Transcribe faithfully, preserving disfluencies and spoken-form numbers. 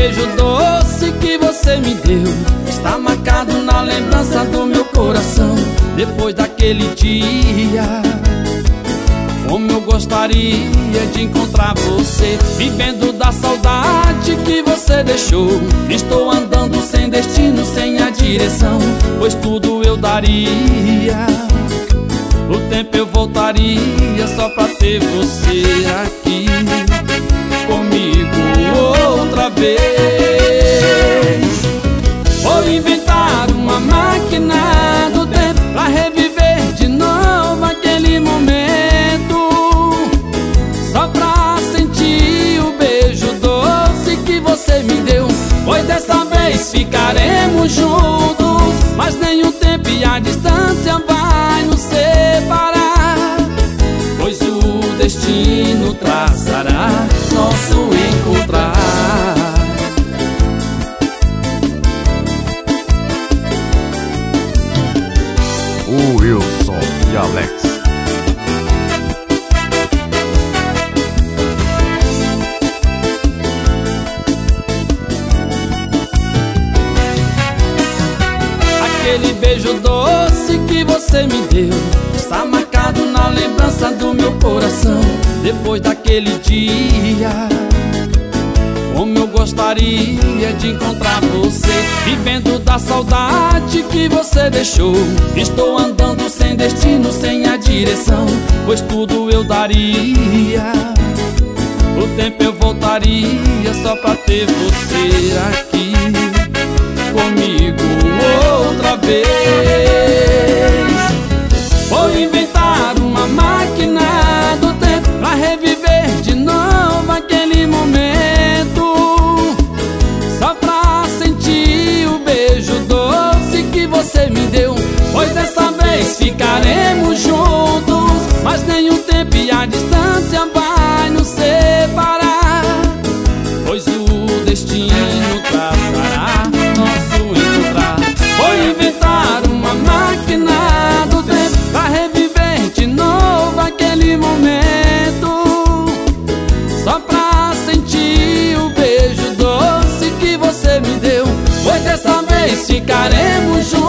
beijo doce que você me deu está marcado na lembrança do meu coração. Depois daquele dia, como eu gostaria de encontrar você, vivendo da saudade que você deixou. Estou andando sem destino, sem a direção, pois tudo eu daria. O tempo eu voltaria só pra ter você aqui comigo outra vez. Vou inventar uma máquina do tempo pra reviver de novo aquele momento, só pra sentir o beijo doce que você me deu. Pois dessa vez ficaremos juntos, mas nem o tempo e a distância vai nos separar, pois o destino traçará nosso encontrar. O Wilson e Alex. Aquele beijo doce que você me deu está marcado na lembrança do meu coração. Depois daquele dia, como eu gostaria de encontrar você, vivendo da saudade que você deixou. Estou andando sem destino, sem a direção, pois tudo eu daria. O tempo eu voltaria só pra ter você aqui comigo outra vez. Vou inventar uma máquina do tempo pra reviver de novo aquele momento, só pra sentir o beijo doce que você me deu. Pois dessa vez ficaremos juntos, mas nem o tempo e a distância vai nos separar, pois o destino traçará nosso encontrar. Vou inventar uma máquina do tempo pra reviver de novo aquele momento, só pra sentir o beijo doce que você me deu. Pois dessa vez ficaremos juntos,